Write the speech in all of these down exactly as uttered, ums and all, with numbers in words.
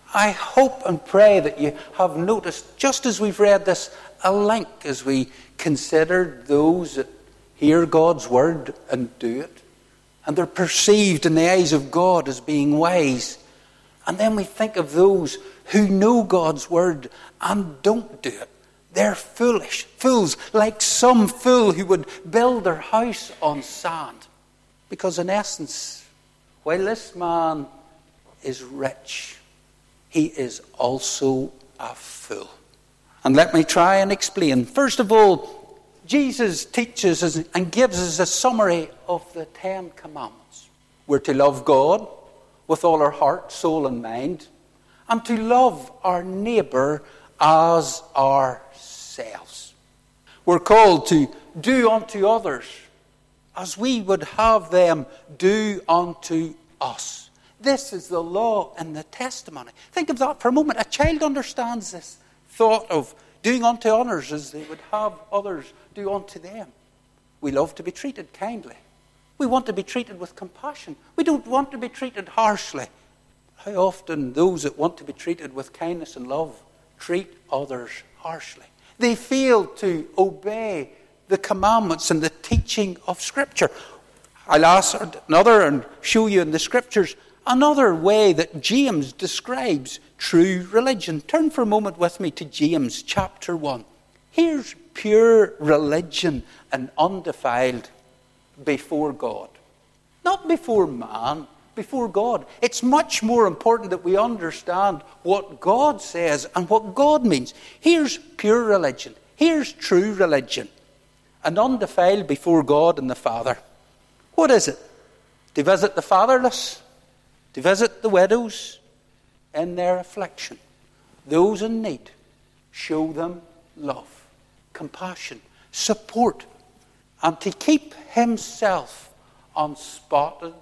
I hope and pray that you have noticed, just as we've read this, a link as we consider those that hear God's word and do it. And they're perceived in the eyes of God as being wise. And then we think of those who know God's word and don't do it. They're foolish, fools, like some fool who would build their house on sand. Because in essence, while this man is rich, he is also a fool. And let me try and explain. First of all, Jesus teaches us and gives us a summary of the Ten Commandments. We're to love God with all our heart, soul and mind, and to love our neighbour as ourselves. We're called to do unto others as we would have them do unto us. This is the law and the testimony. Think of that for a moment. A child understands this thought of doing unto others as they would have others do unto them. We love to be treated kindly. We want to be treated with compassion. We don't want to be treated harshly. How often those that want to be treated with kindness and love treat others harshly. They fail to obey the commandments and the teaching of Scripture. I'll ask another and show you in the Scriptures another way that James describes true religion. Turn for a moment with me to James chapter one. Here's pure religion and undefiled before God. Not before man, before God. It's much more important that we understand what God says and what God means. Here's pure religion. Here's true religion. And undefiled before God and the Father. What is it? To visit the fatherless. To visit the widows in their affliction. Those in need. Show them love, compassion, support. And to keep himself unspotted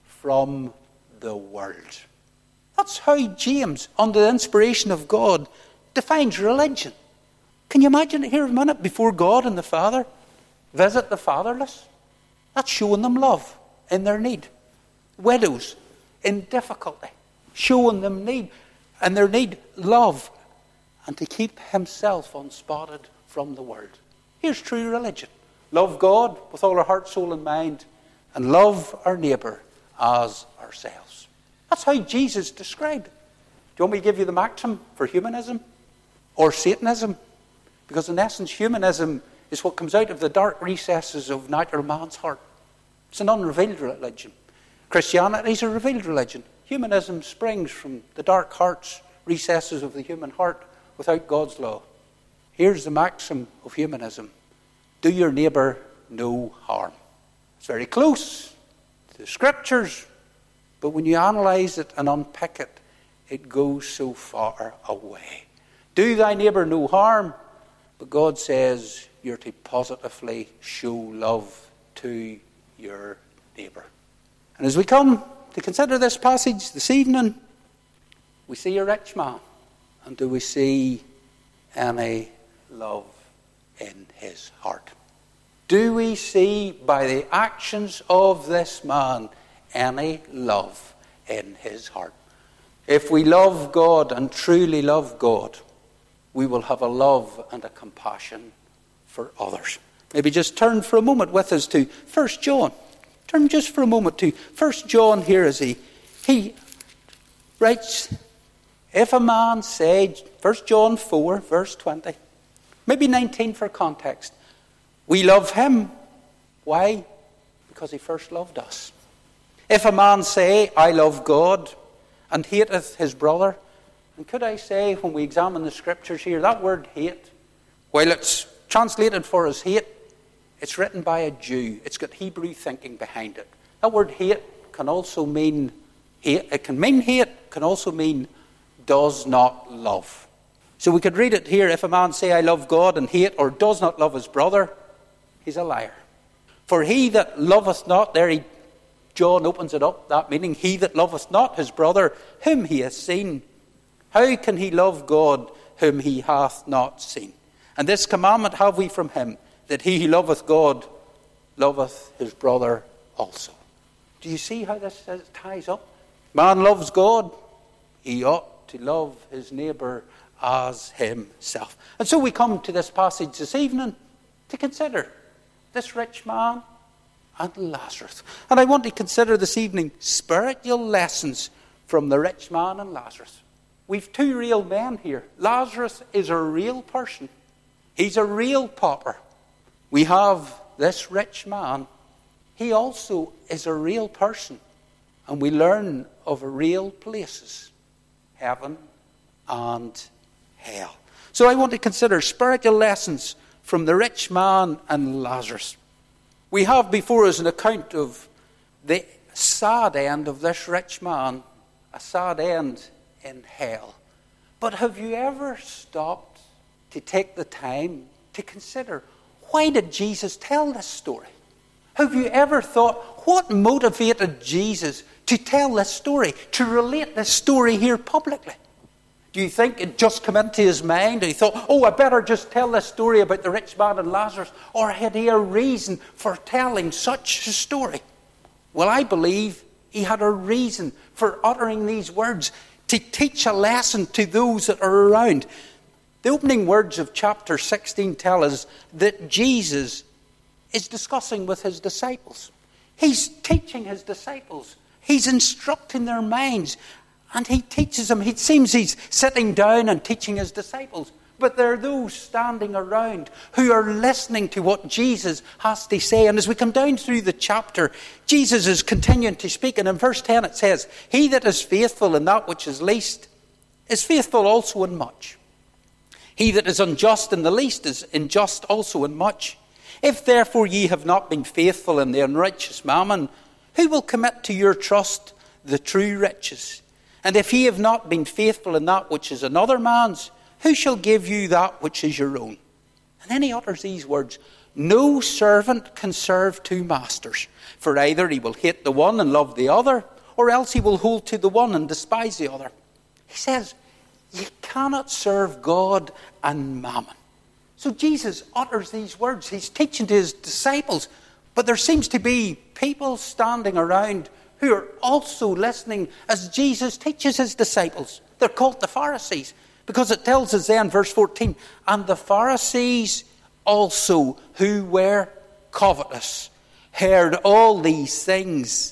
from the world. That's how James, under the inspiration of God, defines religion. Can you imagine it here a minute? Before God and the Father, visit the fatherless. That's showing them love in their need. Widows in difficulty, showing them need and their need love, and to keep himself unspotted from the world. Here's true religion. Love God with all our heart, soul and mind, and love our neighbour as ourselves. That's how Jesus described it. Do you want me to give you the maxim for humanism or Satanism? Because in essence, humanism is what comes out of the dark recesses of natural man's heart. It's an unrevealed religion. Christianity is a revealed religion. Humanism springs from the dark hearts, recesses of the human heart without God's law. Here's the maxim of humanism. Do your neighbour no harm. It's very close to the Scriptures, but when you analyse it and unpick it, it goes so far away. Do thy neighbour no harm, but God says you're to positively show love to your neighbour. And as we come to consider this passage this evening, we see a rich man. And do we see any love in his heart? Do we see by the actions of this man any love in his heart? If we love God and truly love God, we will have a love and a compassion for others. Maybe just turn for a moment with us to First John. Turn just for a moment to First John here as he, he writes, if a man say, First John four, verse twenty, maybe nineteen for context, we love him. Why? Because he first loved us. If a man say, I love God, and hateth his brother, and could I say, when we examine the Scriptures here, that word hate, while it's translated for us hate, it's written by a Jew. It's got Hebrew thinking behind it. That word hate can also mean hate. It can mean hate, can also mean does not love. So we could read it here, if a man say, I love God, and hate or does not love his brother, he's a liar. For he that loveth not, there he, John opens it up, that meaning, he that loveth not his brother, whom he hath seen, how can he love God whom he hath not seen? And this commandment have we from him, that he who loveth God loveth his brother also. Do you see how this ties up? Man loves God, he ought to love his neighbour as himself. And so we come to this passage this evening to consider this rich man and Lazarus. And I want to consider this evening spiritual lessons from the rich man and Lazarus. We've two real men here. Lazarus is a real person. He's a real pauper. We have this rich man. He also is a real person. And we learn of real places, heaven and hell. So I want to consider spiritual lessons from the rich man and Lazarus. We have before us an account of the sad end of this rich man, a sad end in hell. But have you ever stopped to take the time to consider, why did Jesus tell this story? Have you ever thought, what motivated Jesus to tell this story, to relate this story here publicly? Do you think it just came into his mind and he thought, oh, I better just tell this story about the rich man and Lazarus? Or had he a reason for telling such a story? Well, I believe he had a reason for uttering these words, to teach a lesson to those that are around. The opening words of chapter sixteen tell us that Jesus is discussing with his disciples. He's teaching his disciples. He's instructing their minds. And he teaches them. It seems he's sitting down and teaching his disciples. But there are those standing around who are listening to what Jesus has to say. And as we come down through the chapter, Jesus is continuing to speak. And in verse ten it says, he that is faithful in that which is least is faithful also in much. He that is unjust in the least is unjust also in much. If therefore ye have not been faithful in the unrighteous mammon, who will commit to your trust the true riches? And if ye have not been faithful in that which is another man's, who shall give you that which is your own? And then he utters these words, no servant can serve two masters, for either he will hate the one and love the other, or else he will hold to the one and despise the other. He says, you cannot serve God and mammon. So Jesus utters these words. He's teaching to his disciples, but there seems to be people standing around who are also listening as Jesus teaches his disciples. They're called the Pharisees, because it tells us then, verse fourteen, and the Pharisees also, who were covetous, heard all these things,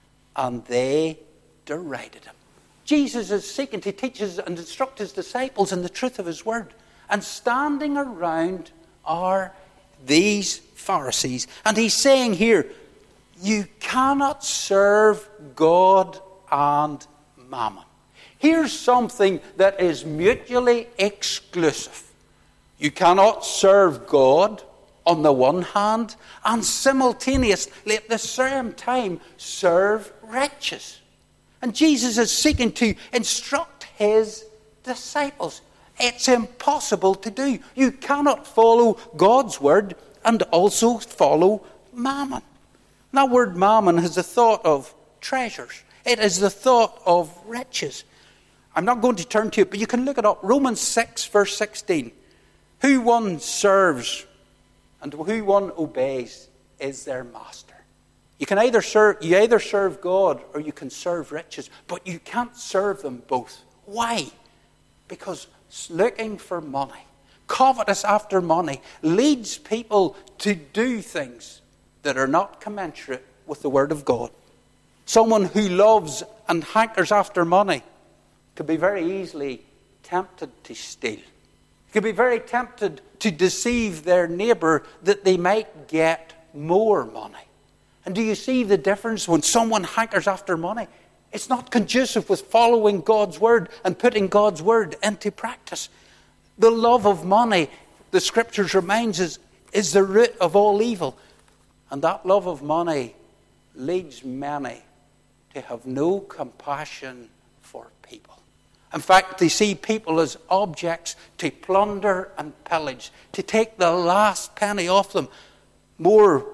and they derided him. Jesus is seeking to teach his and instruct his disciples in the truth of his word. And standing around are these Pharisees. And he's saying here, you cannot serve God and mammon. Here's something that is mutually exclusive. You cannot serve God on the one hand and simultaneously at the same time serve riches. And Jesus is seeking to instruct his disciples. It's impossible to do. You cannot follow God's word and also follow mammon. That word mammon has the thought of treasures. It is the thought of riches. I'm not going to turn to it, but you can look it up. Romans six, verse sixteen. Who one serves and who one obeys is their master. You can either serve, you either serve God or you can serve riches, but you can't serve them both. Why? Because looking for money, covetous after money, leads people to do things that are not commensurate with the word of God. Someone who loves and hankers after money could be very easily tempted to steal. Could be very tempted to deceive their neighbour that they might get more money. And do you see the difference when someone hankers after money? It's not conducive with following God's word and putting God's word into practice. The love of money, the scriptures reminds us, is the root of all evil. And that love of money leads many to have no compassion for people. In fact, they see people as objects to plunder and pillage, to take the last penny off them. More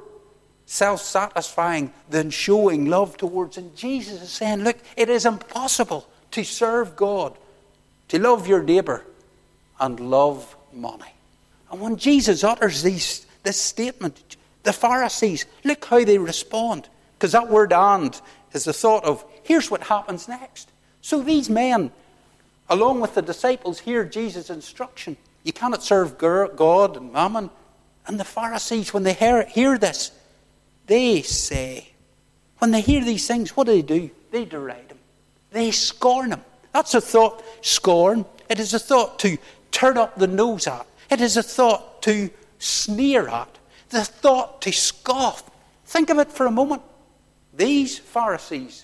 self-satisfying than showing love towards. And Jesus is saying, look, it is impossible to serve God, to love your neighbour, and love money. And when Jesus utters these, this statement, the Pharisees, look how they respond. Because that word "and" is the thought of, here's what happens next. So these men along with the disciples, hear Jesus' instruction. You cannot serve God and mammon. And the Pharisees, when they hear, hear this, they say, when they hear these things, what do they do? They deride him. They scorn him. That's a thought, scorn. It is a thought to turn up the nose at. It is a thought to sneer at. The thought to scoff. Think of it for a moment. These Pharisees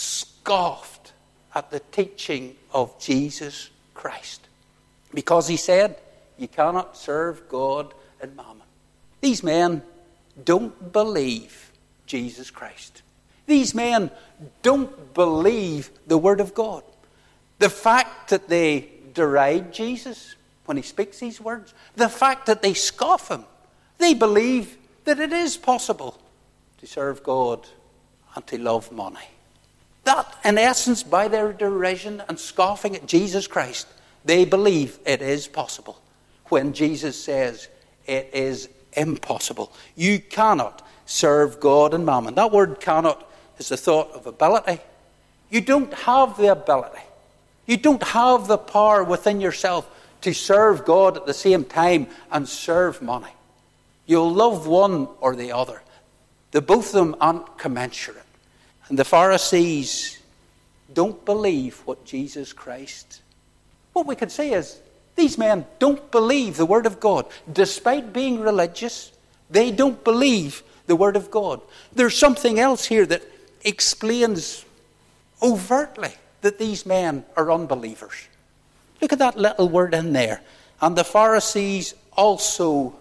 scoffed at the teaching of Jesus Christ, because he said, you cannot serve God and mammon. These men don't believe Jesus Christ. These men don't believe the Word of God. The fact that they deride Jesus when he speaks these words, the fact that they scoff him, they believe that it is possible to serve God and to love money. That, in essence, by their derision and scoffing at Jesus Christ, they believe it is possible, when Jesus says it is impossible. You cannot serve God and mammon. That word cannot is the thought of ability. You don't have the ability. You don't have the power within yourself to serve God at the same time and serve money. You'll love one or the other. The both of them aren't commensurate. And the Pharisees don't believe what Jesus Christ. What we could say is, these men don't believe the Word of God. Despite being religious, they don't believe the Word of God. There's something else here that explains overtly that these men are unbelievers. Look at that little word in there. And the Pharisees also,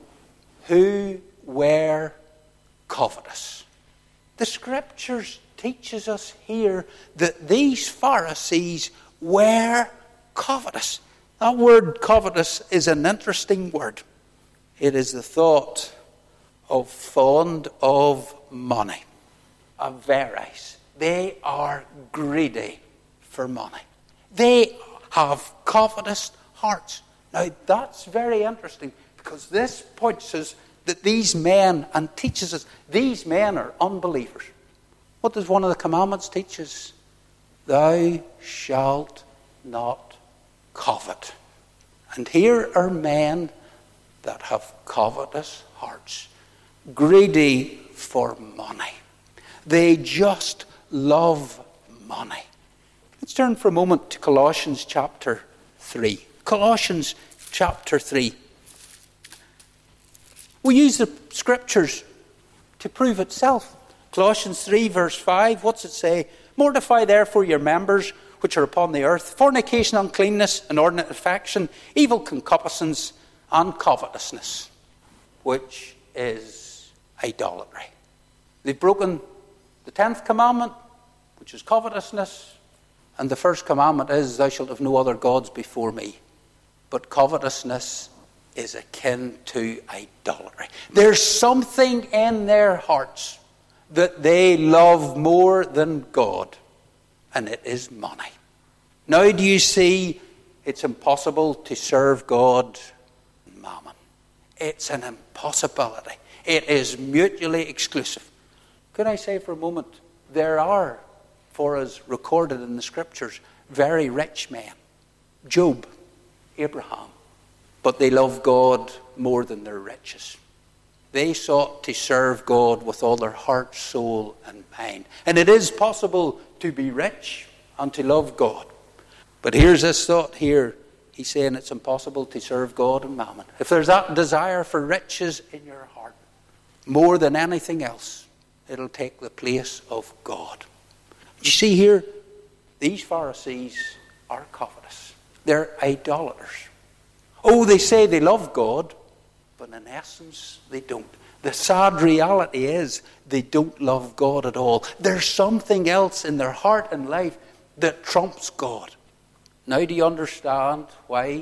who were covetous. The Scriptures teaches us here that these Pharisees were covetous. That word covetous is an interesting word. It is the thought of fond of money. Avarice. They are greedy for money. They have covetous hearts. Now that's very interesting, because this points us that these men, and teaches us, these men are unbelievers. What does one of the commandments teach us? Thou shalt not covet. And here are men that have covetous hearts, greedy for money. They just love money. Let's turn for a moment to Colossians chapter three. Colossians chapter three. We use the Scriptures to prove itself. Colossians three verse five, what's it say? Mortify therefore your members which are upon the earth, fornication, uncleanness, inordinate affection, evil concupiscence, and covetousness, which is idolatry. They've broken the tenth commandment, which is covetousness, and the first commandment is, thou shalt have no other gods before me. But covetousness is akin to idolatry. There's something in their hearts that they love more than God, and it is money. Now do you see, it's impossible to serve God and mammon. It's an impossibility. It is mutually exclusive. Could I say for a moment, there are, for us recorded in the Scriptures, very rich men. Job, Abraham. But they love God more than their riches. They sought to serve God with all their heart, soul, and mind. And it is possible to be rich and to love God. But here's this thought here. He's saying it's impossible to serve God and mammon. If there's that desire for riches in your heart, more than anything else, it'll take the place of God. You see here, these Pharisees are covetous. They're idolaters. Oh, they say they love God, but in essence, they don't. The sad reality is they don't love God at all. There's something else in their heart and life that trumps God. Now do you understand why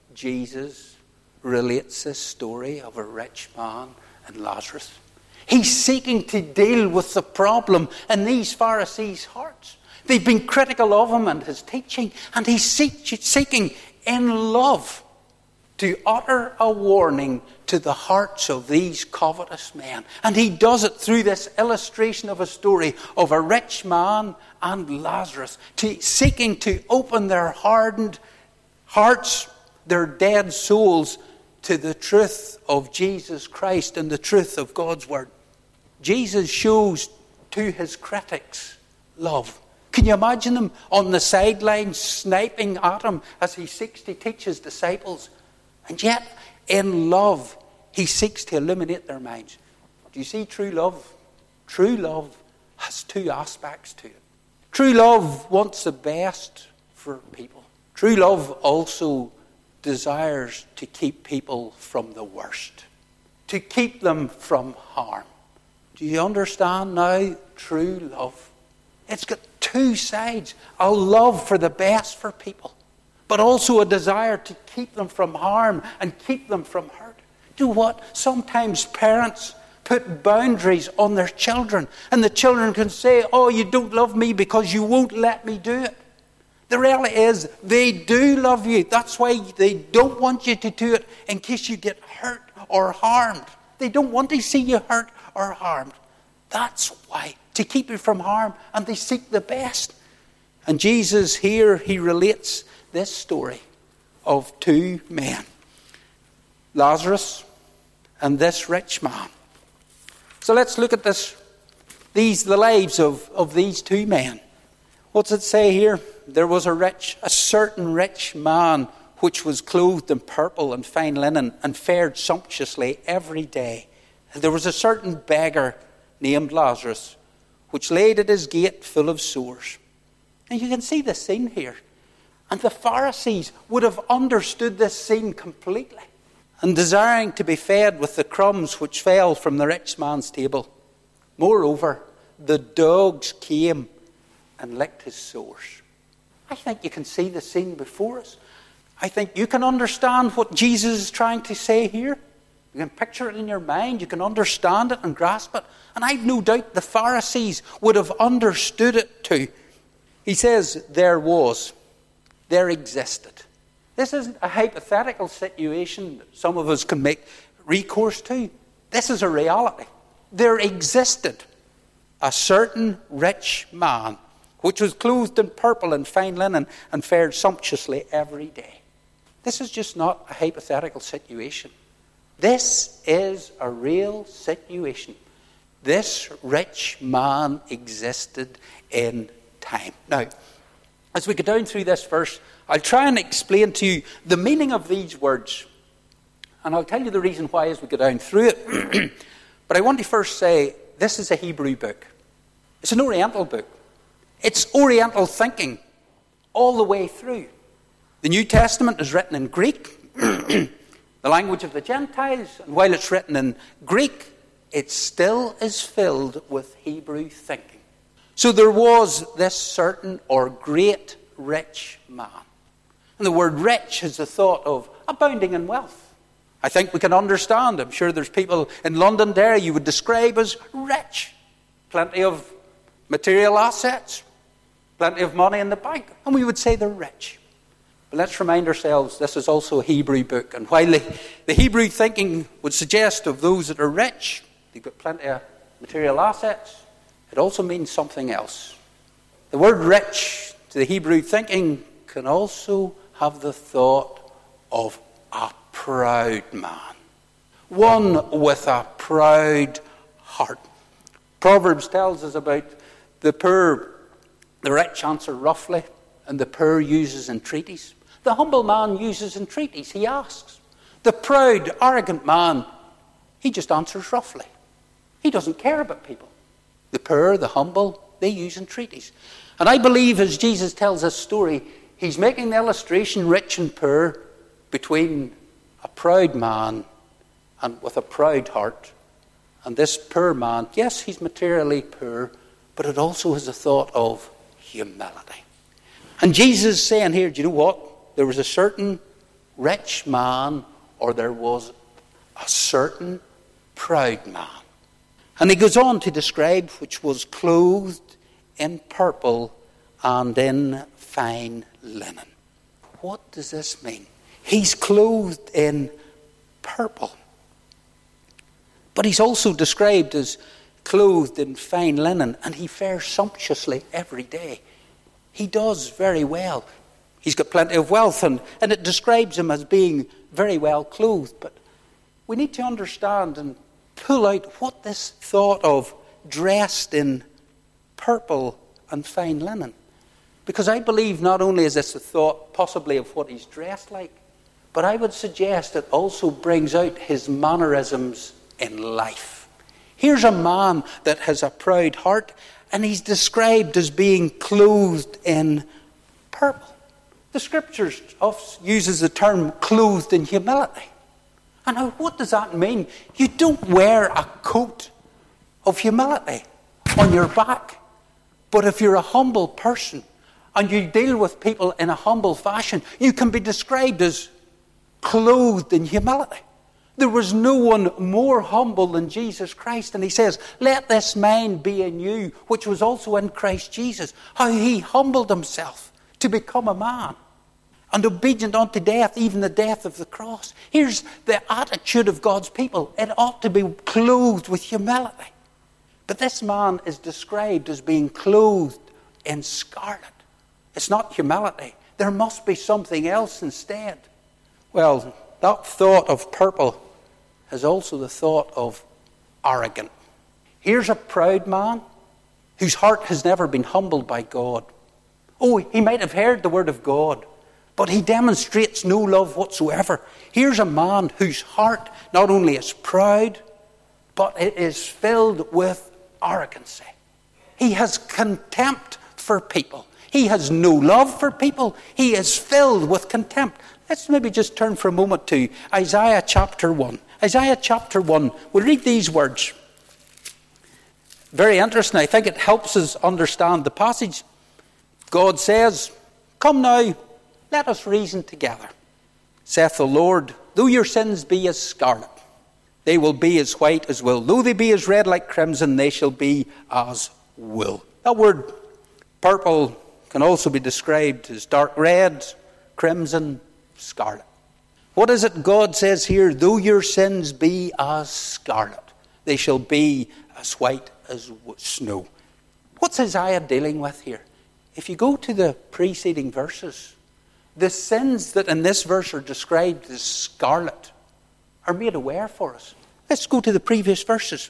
Jesus relates this story of a rich man and Lazarus? He's seeking to deal with the problem in these Pharisees' hearts. They've been critical of him and his teaching, and he's seeking in love to utter a warning to the hearts of these covetous men. And he does it through this illustration of a story of a rich man and Lazarus, to, seeking to open their hardened, hearts, their dead souls, to the truth of Jesus Christ and the truth of God's word. Jesus shows to his critics love. Can you imagine them on the sidelines sniping at him as he seeks to teach his disciples? And yet, in love, he seeks to illuminate their minds. Do you see true love? True love has two aspects to it. True love wants the best for people. True love also desires to keep people from the worst, to keep them from harm. Do you understand now true love? It's got two sides. A love for the best for people, but also a desire to keep them from harm and keep them from hurt. Do what? Sometimes parents put boundaries on their children, and the children can say, oh, you don't love me because you won't let me do it. The reality is they do love you. That's why they don't want you to do it in case you get hurt or harmed. They don't want to see you hurt or harmed. That's why, to keep you from harm, and they seek the best. And Jesus here, he relates this story of two men, Lazarus and this rich man. So let's look at this, these the lives of, of these two men. What's it say here? There was a rich, a certain rich man which was clothed in purple and fine linen and fared sumptuously every day. And there was a certain beggar named Lazarus, which laid at his gate full of sores. And you can see the scene here. And the Pharisees would have understood this scene completely. And desiring to be fed with the crumbs which fell from the rich man's table. Moreover, the dogs came and licked his sores. I think you can see the scene before us. I think you can understand what Jesus is trying to say here. You can picture it in your mind. You can understand it and grasp it. And I've no doubt the Pharisees would have understood it too. He says, there was, there existed. This isn't a hypothetical situation that some of us can make recourse to. This is a reality. There existed a certain rich man, which was clothed in purple and fine linen and fared sumptuously every day. This is just not a hypothetical situation. This is a real situation. This rich man existed in time. Now, as we go down through this verse, I'll try and explain to you the meaning of these words. And I'll tell you the reason why as we go down through it. But I want to first say, this is a Hebrew book. It's an Oriental book. It's Oriental thinking all the way through. The New Testament is written in Greek, the language of the Gentiles. And while it's written in Greek, it still is filled with Hebrew thinking. So there was this certain or great rich man. And the word rich has the thought of abounding in wealth. I think we can understand. I'm sure there's people in Londonderry you would describe as rich. Plenty of material assets. Plenty of money in the bank. And we would say they're rich. But let's remind ourselves this is also a Hebrew book. And while the, the Hebrew thinking would suggest of those that are rich, they've got plenty of material assets, it also means something else. The word rich to the Hebrew thinking can also have the thought of a proud man. One with a proud heart. Proverbs tells us about the poor. The rich answer roughly, and the poor uses entreaties. The humble man uses entreaties. He asks. The proud, arrogant man, he just answers roughly. He doesn't care about people. The poor, the humble, they use entreaties. And I believe as Jesus tells this story, he's making the illustration rich and poor between a proud man and with a proud heart. And this poor man, yes, he's materially poor, but it also has a thought of humility. And Jesus is saying here, do you know what? There was a certain rich man, or there was a certain proud man. And he goes on to describe which was clothed in purple and in fine linen. What does this mean? He's clothed in purple. But he's also described as clothed in fine linen, and he fares sumptuously every day. He does very well. He's got plenty of wealth, and, and it describes him as being very well clothed. But we need to understand and pull out what this thought of dressed in purple and fine linen. Because I believe not only is this a thought possibly of what he's dressed like, but I would suggest it also brings out his mannerisms in life. Here's a man that has a proud heart, and he's described as being clothed in purple. The Scriptures often uses the term clothed in humility. And now what does that mean? You don't wear a coat of humility on your back. But if you're a humble person and you deal with people in a humble fashion, you can be described as clothed in humility. There was no one more humble than Jesus Christ. And he says, let this mind be in you, which was also in Christ Jesus. How he humbled himself to become a man, and obedient unto death, even the death of the cross. Here's the attitude of God's people. It ought to be clothed with humility. But this man is described as being clothed in scarlet. It's not humility. There must be something else instead. Well, that thought of purple is also the thought of arrogant. Here's a proud man whose heart has never been humbled by God. Oh, he might have heard the word of God, but he demonstrates no love whatsoever. Here's a man whose heart not only is proud, but it is filled with arrogancy. He has contempt for people. He has no love for people. He is filled with contempt. Let's maybe just turn for a moment to Isaiah chapter one. Isaiah chapter one. We'll read these words. Very interesting. I think it helps us understand the passage. God says, come now, let us reason together. Saith the Lord, though your sins be as scarlet, they will be as white as wool. Though they be as red like crimson, they shall be as wool. That word purple can also be described as dark red, crimson, scarlet. What is it God says here? Though your sins be as scarlet, they shall be as white as snow. What's Isaiah dealing with here? If you go to the preceding verses, the sins that in this verse are described as scarlet are made aware for us. Let's go to the previous verses.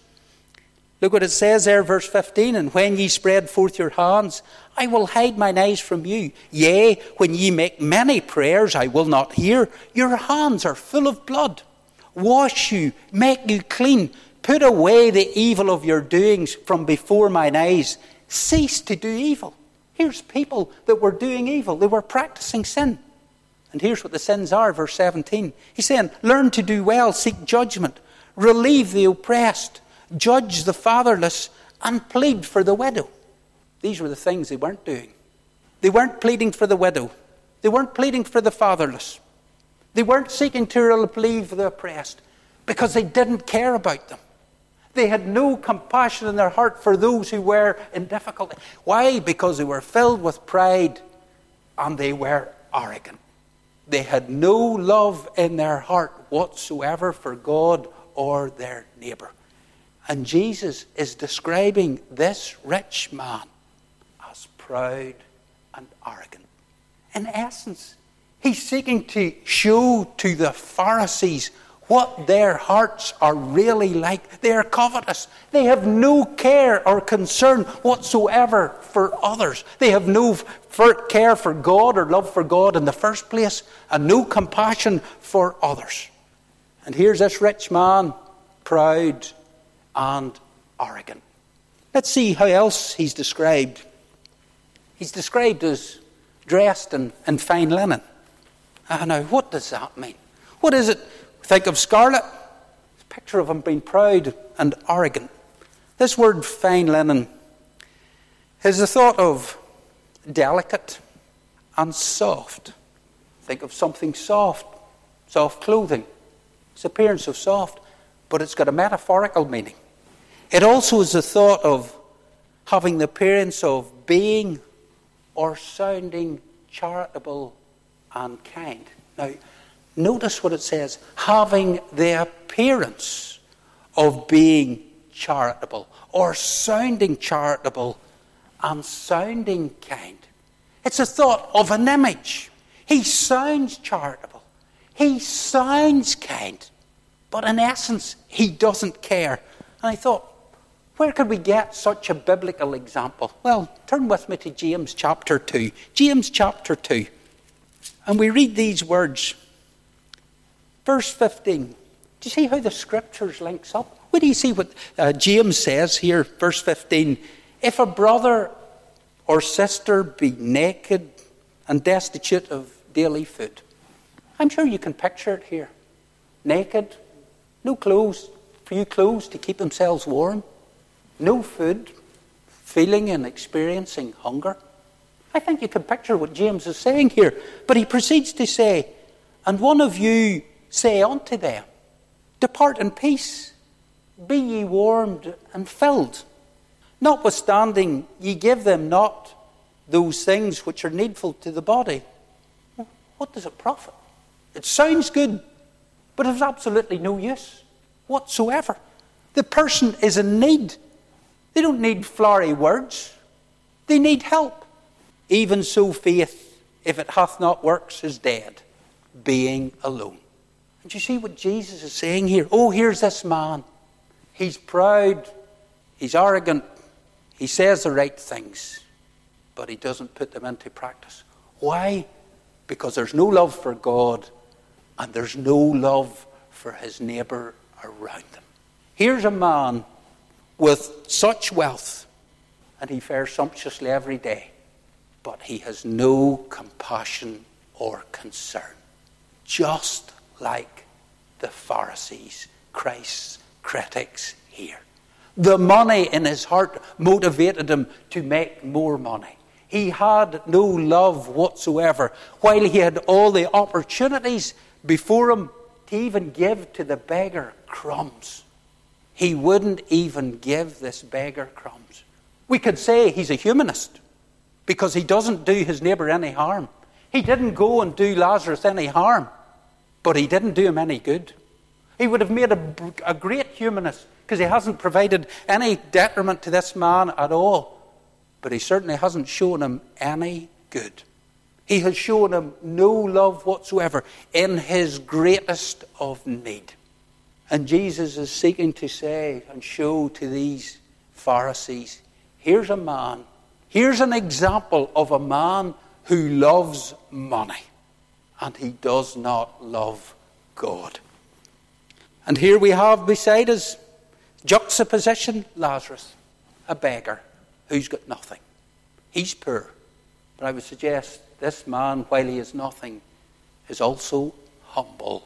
Look what it says there, verse fifteen. And when ye spread forth your hands, I will hide mine eyes from you. Yea, when ye make many prayers, I will not hear. Your hands are full of blood. Wash you, make you clean. Put away the evil of your doings from before mine eyes. Cease to do evil. Here's people that were doing evil. They were practicing sin. And here's what the sins are, verse seventeen. He's saying, learn to do well, seek judgment, relieve the oppressed, judge the fatherless, and plead for the widow. These were the things they weren't doing. They weren't pleading for the widow. They weren't pleading for the fatherless. They weren't seeking to relieve the oppressed because they didn't care about them. They had no compassion in their heart for those who were in difficulty. Why? Because they were filled with pride and they were arrogant. They had no love in their heart whatsoever for God or their neighbour. And Jesus is describing this rich man as proud and arrogant. In essence, he's seeking to show to the Pharisees what their hearts are really like. They are covetous. They have no care or concern whatsoever for others. They have no care for God or love for God in the first place, and no compassion for others. And here's this rich man, proud and arrogant. Let's see how else he's described. He's described as dressed in, in fine linen. Ah, now, what does that mean? What is it? Think of scarlet. It's a picture of him being proud and arrogant. This word fine linen is the thought of delicate and soft. Think of something soft, soft clothing. It's the appearance of soft, but it's got a metaphorical meaning. It also is the thought of having the appearance of being or sounding charitable and kind. Now, notice what it says, having the appearance of being charitable or sounding charitable and sounding kind. It's a thought of an image. He sounds charitable. He sounds kind. But in essence, he doesn't care. And I thought, where could we get such a biblical example? Well, turn with me to James chapter two. James chapter two. And we read these words. Verse fifteen. Do you see how the scriptures links up? What do you see what uh, James says here? Verse fifteen. If a brother or sister be naked and destitute of daily food. I'm sure you can picture it here. Naked, no clothes, few clothes to keep themselves warm. No food, feeling and experiencing hunger. I think you can picture what James is saying here. But he proceeds to say, and one of you say unto them, depart in peace, be ye warmed and filled. Notwithstanding, ye give them not those things which are needful to the body. What does it profit? It sounds good, but it's absolutely no use whatsoever. The person is in need. They don't need flowery words. They need help. Even so faith, if it hath not works, is dead, being alone. And you see what Jesus is saying here? Oh, here's this man. He's proud. He's arrogant. He says the right things, but he doesn't put them into practice. Why? Because there's no love for God and there's no love for his neighbour around him. Here's a man with such wealth, and he fares sumptuously every day, but he has no compassion or concern. Just like the Pharisees, Christ's critics here. The money in his heart motivated him to make more money. He had no love whatsoever, while he had all the opportunities before him to even give to the beggar crumbs. He wouldn't even give this beggar crumbs. We could say he's a humanist because he doesn't do his neighbour any harm. He didn't go and do Lazarus any harm, but he didn't do him any good. He would have made a, a great humanist because he hasn't provided any detriment to this man at all. But he certainly hasn't shown him any good. He has shown him no love whatsoever in his greatest of need. And Jesus is seeking to say and show to these Pharisees, here's a man, here's an example of a man who loves money. And he does not love God. And here we have beside us, juxtaposition, Lazarus, a beggar who's got nothing. He's poor. But I would suggest this man, while he is nothing, is also humble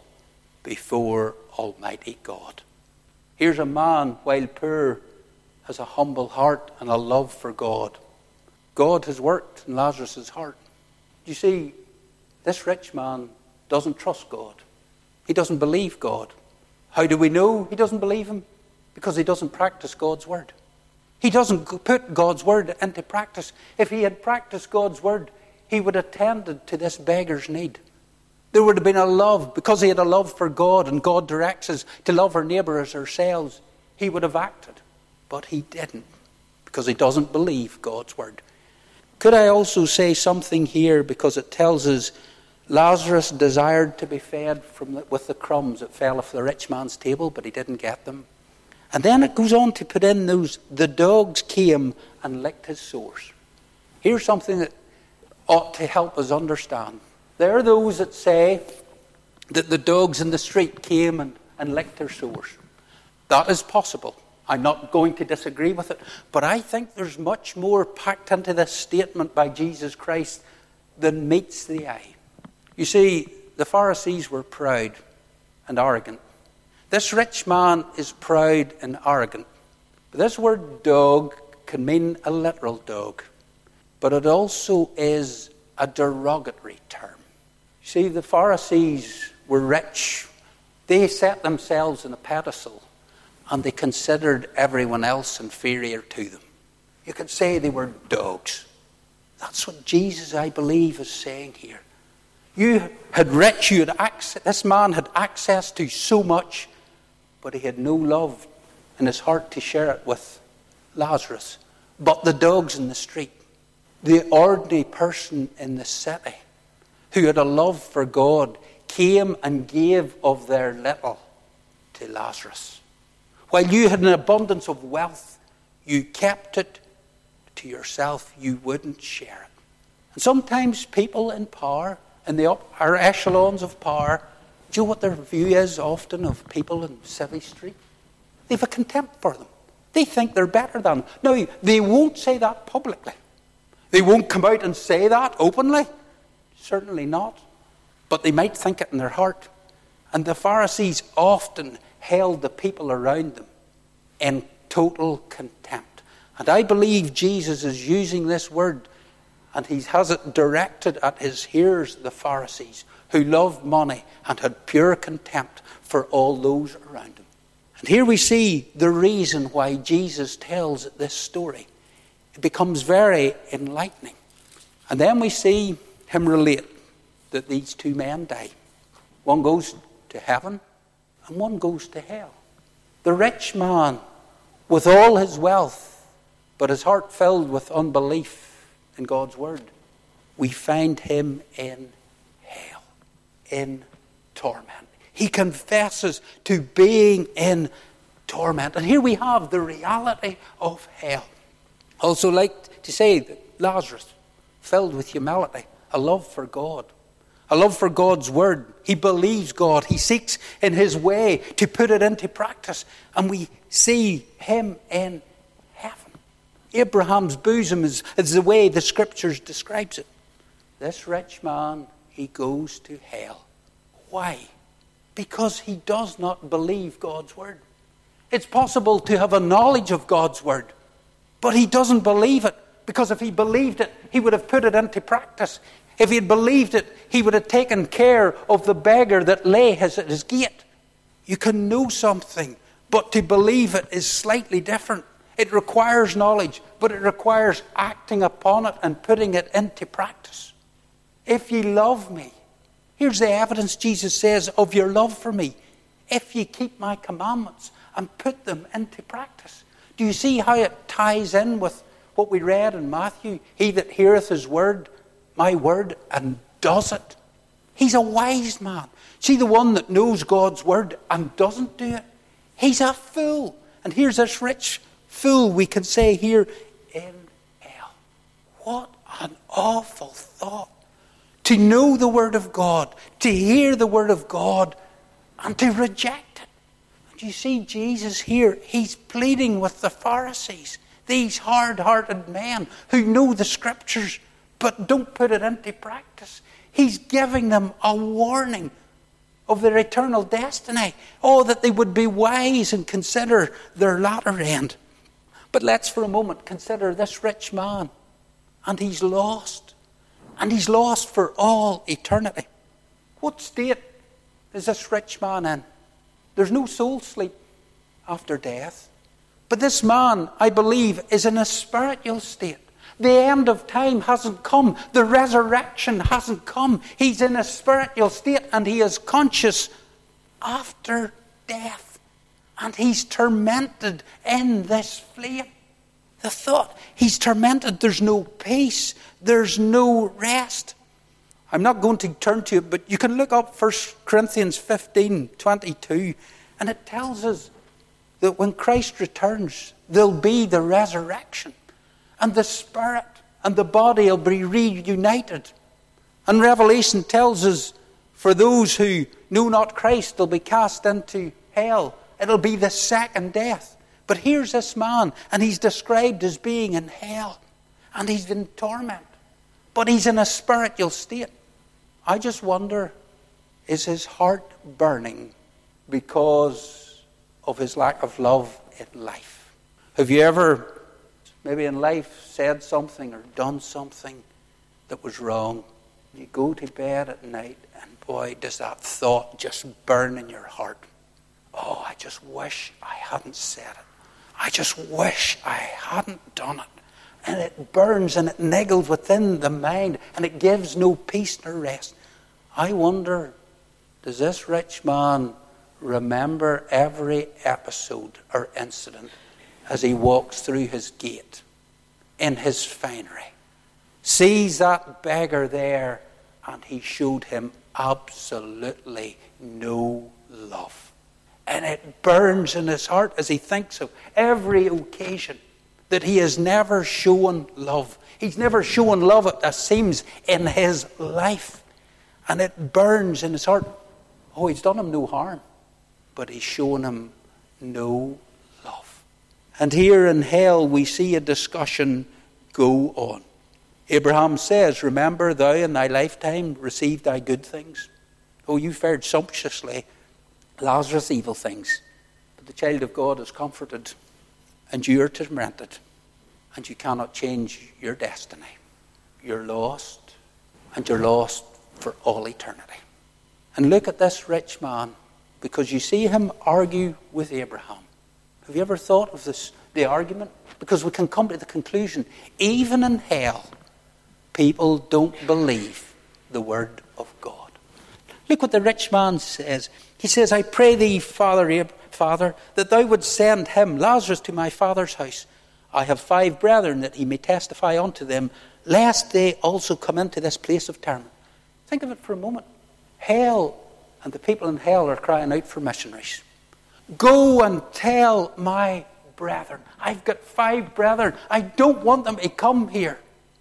before Almighty God. Here's a man, while poor, has a humble heart and a love for God. God has worked in Lazarus' heart. You see, this rich man doesn't trust God. He doesn't believe God. How do we know he doesn't believe him? Because he doesn't practice God's word. He doesn't put God's word into practice. If he had practiced God's word, he would have tended to this beggar's need. There would have been a love, because he had a love for God and God directs us to love our neighbour as ourselves, he would have acted. But he didn't, because he doesn't believe God's word. Could I also say something here, because it tells us Lazarus desired to be fed from the, with the crumbs that fell off the rich man's table, but he didn't get them. And then it goes on to put in those, the dogs came and licked his sores. Here's something that ought to help us understand. There are those that say that the dogs in the street came and, and licked their sores. That is possible. I'm not going to disagree with it. But I think there's much more packed into this statement by Jesus Christ than meets the eye. You see, the Pharisees were proud and arrogant. This rich man is proud and arrogant. But this word dog can mean a literal dog. But it also is a derogatory term. You see, the Pharisees were rich. They set themselves on a pedestal and they considered everyone else inferior to them. You could say they were dogs. That's what Jesus, I believe, is saying here. You had rich, you had access, this man had access to so much, but he had no love in his heart to share it with Lazarus. But the dogs in the street, the ordinary person in the city, who had a love for God, came and gave of their little to Lazarus. While you had an abundance of wealth, you kept it to yourself. You wouldn't share it. And sometimes people in power, in the upper echelons of power, do you know what their view is often of people in Civvy Street? They have a contempt for them. They think they're better than them. Now, they won't say that publicly. They won't come out and say that openly. Certainly not. But they might think it in their heart. And the Pharisees often held the people around them in total contempt. And I believe Jesus is using this word, and he has it directed at his hearers, the Pharisees, who loved money and had pure contempt for all those around him. And here we see the reason why Jesus tells this story. It becomes very enlightening. And then we see him relate that these two men die. One goes to heaven and one goes to hell. The rich man with all his wealth, but his heart filled with unbelief in God's word, we find him in hell, in torment. He confesses to being in torment. And here we have the reality of hell. Also like to say that Lazarus, filled with humility, a love for God, a love for God's word. He believes God. He seeks in his way to put it into practice. And we see him in heaven. Abraham's bosom is, is the way the scriptures describes it. This rich man, he goes to hell. Why? Because he does not believe God's word. It's possible to have a knowledge of God's word, but he doesn't believe it. Because if he believed it, he would have put it into practice. If he had believed it, he would have taken care of the beggar that lay at his gate. You can know something, but to believe it is slightly different. It requires knowledge, but it requires acting upon it and putting it into practice. If ye love me, here's the evidence Jesus says of your love for me. If ye keep my commandments and put them into practice. Do you see how it ties in with what we read in Matthew? He that heareth his word, my word, and does it. He's a wise man. See the one that knows God's word and doesn't do it? He's a fool. And here's this rich fool, we can say here, in hell. What an awful thought. To know the word of God, to hear the word of God, and to reject it. And you see Jesus here, he's pleading with the Pharisees. These hard-hearted men who know the scriptures but don't put it into practice. He's giving them a warning of their eternal destiny. Oh, that they would be wise and consider their latter end. But let's for a moment consider this rich man. And he's lost. And he's lost for all eternity. What state is this rich man in? There's no soul sleep after death. But this man, I believe, is in a spiritual state. The end of time hasn't come. The resurrection hasn't come. He's in a spiritual state and he is conscious after death. And he's tormented in this flame. The thought, he's tormented. There's no peace. There's no rest. I'm not going to turn to it, but you can look up First Corinthians fifteen twenty-two, and it tells us that when Christ returns, there'll be the resurrection. And the spirit and the body will be reunited. And Revelation tells us, for those who know not Christ, they'll be cast into hell. It'll be the second death. But here's this man, and he's described as being in hell. And he's in torment. But he's in a spiritual state. I just wonder, is his heart burning because of his lack of love in life? Have you ever, maybe in life, said something or done something that was wrong? You go to bed at night and boy, does that thought just burn in your heart. Oh, I just wish I hadn't said it. I just wish I hadn't done it. And it burns and it niggles within the mind and it gives no peace nor rest. I wonder, does this rich man remember every episode or incident as he walks through his gate in his finery, sees that beggar there and he showed him absolutely no love. And it burns in his heart as he thinks of every occasion that he has never shown love. He's never shown love, it seems, in his life. And it burns in his heart. Oh, he's done him no harm, but he's shown him no love. And here in hell we see a discussion go on. Abraham says, remember thou in thy lifetime received thy good things. Oh, you fared sumptuously. Lazarus evil things. But the child of God is comforted, and you are tormented, and you cannot change your destiny. You're lost, and you're lost for all eternity. And look at this rich man, because you see him argue with Abraham. Have you ever thought of this, the argument? Because we can come to the conclusion, even in hell, people don't believe the word of God. Look what the rich man says. He says, I pray thee, Father, Father, that thou would send him, Lazarus, to my father's house. I have five brethren, that he may testify unto them, lest they also come into this place of torment. Think of it for a moment. Hell, and the people in hell are crying out for missionaries. Go and tell my brethren. I've got five brethren. I don't want them to come here.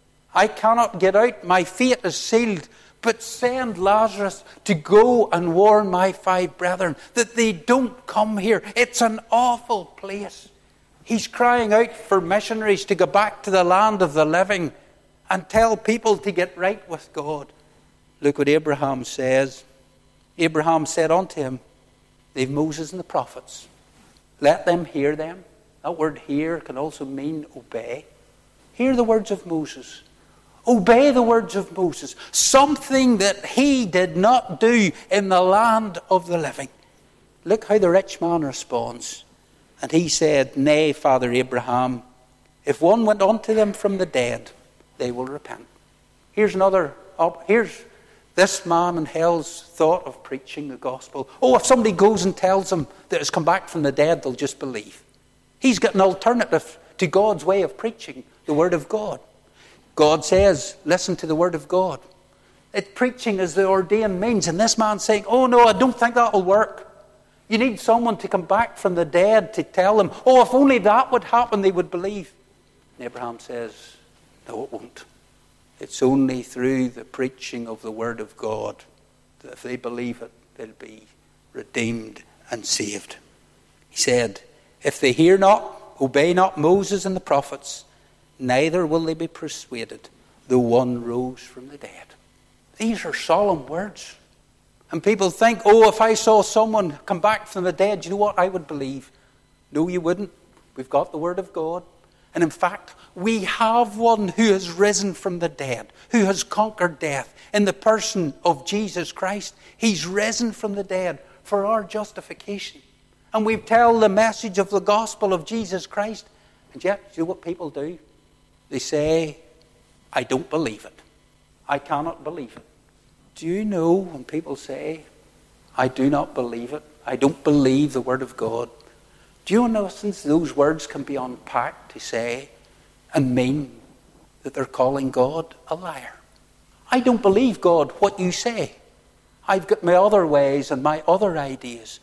I cannot get out. My fate is sealed. But send Lazarus to go and warn my five brethren that they don't come here. It's an awful place. He's crying out for missionaries to go back to the land of the living and tell people to get right with God. Look what Abraham says. Abraham said unto him, they've Moses and the prophets. Let them hear them. That word hear can also mean obey. Hear the words of Moses. Obey the words of Moses. Something that he did not do in the land of the living. Look how the rich man responds. And he said, nay, Father Abraham, if one went unto them from the dead, they will repent. Here's another, here's this man in hell's thought of preaching the gospel. Oh, if somebody goes and tells them that it's come back from the dead, they'll just believe. He's got an alternative to God's way of preaching the word of God. God says, listen to the word of God. It preaching is the ordained means. And this man's saying, oh no, I don't think that will work. You need someone to come back from the dead to tell them, oh, if only that would happen, they would believe. And Abraham says, no, it won't. It's only through the preaching of the word of God that if they believe it, they'll be redeemed and saved. He said, if they hear not, obey not Moses and the prophets, neither will they be persuaded, though one rose from the dead. These are solemn words. And people think, oh, if I saw someone come back from the dead, you know what, I would believe. No, you wouldn't. We've got the word of God. And in fact, we have one who has risen from the dead, who has conquered death in the person of Jesus Christ. He's risen from the dead for our justification. And we tell the message of the gospel of Jesus Christ. And yet, you know what people do? They say, I don't believe it. I cannot believe it. Do you know when people say, I do not believe it, I don't believe the word of God, do you know since those words can be unpacked to say and mean that they're calling God a liar? I don't believe, God, what you say. I've got my other ways and my other ideas.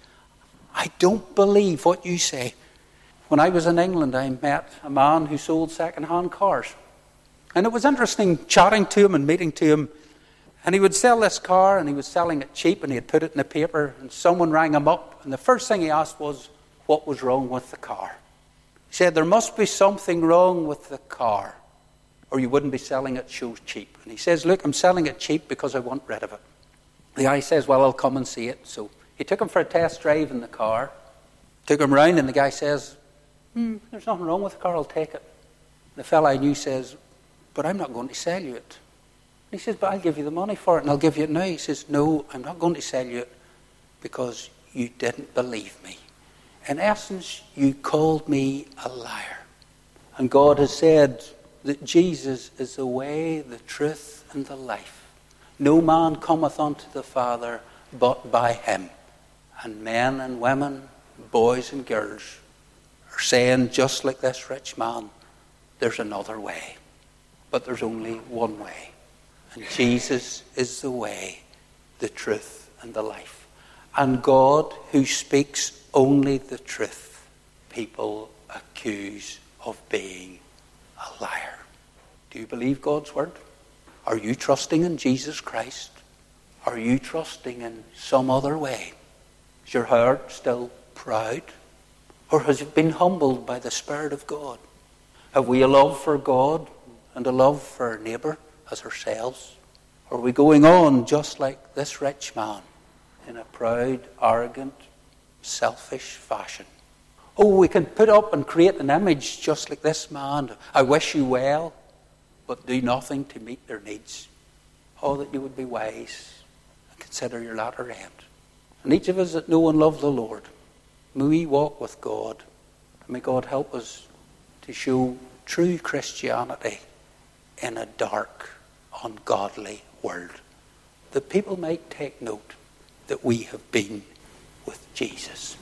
I don't believe what you say. When I was in England, I met a man who sold second-hand cars. And it was interesting chatting to him and meeting to him. And he would sell this car, and he was selling it cheap, and he had put it in the paper, and someone rang him up, and the first thing he asked was, what was wrong with the car? He said, there must be something wrong with the car, or you wouldn't be selling it so cheap. And he says, look, I'm selling it cheap because I want rid of it. The guy says, well, I'll come and see it. So he took him for a test drive in the car, took him round, and the guy says, hmm, there's nothing wrong with the car, I'll take it. The fellow I knew says, but I'm not going to sell you it. He says, but I'll give you the money for it and I'll give you it now. He says, no, I'm not going to sell you it because you didn't believe me. In essence, you called me a liar. And God has said that Jesus is the way, the truth, and the life. No man cometh unto the Father but by him. And men and women, boys and girls are saying, just like this rich man, there's another way. But there's only one way. And Jesus is the way, the truth, and the life. And God, who speaks only the truth, people accuse of being a liar. Do you believe God's word? Are you trusting in Jesus Christ? Are you trusting in some other way? Is your heart still proud? Or has it been humbled by the Spirit of God? Have we a love for God and a love for our neighbour as ourselves? Or are we going on just like this rich man in a proud, arrogant, selfish fashion? Oh, we can put up and create an image just like this man. I wish you well, but do nothing to meet their needs. Oh, that you would be wise and consider your latter end. And each of us that know and love the Lord, may we walk with God. And may God help us to show true Christianity in a dark, ungodly world, that people might take note that we have been with Jesus.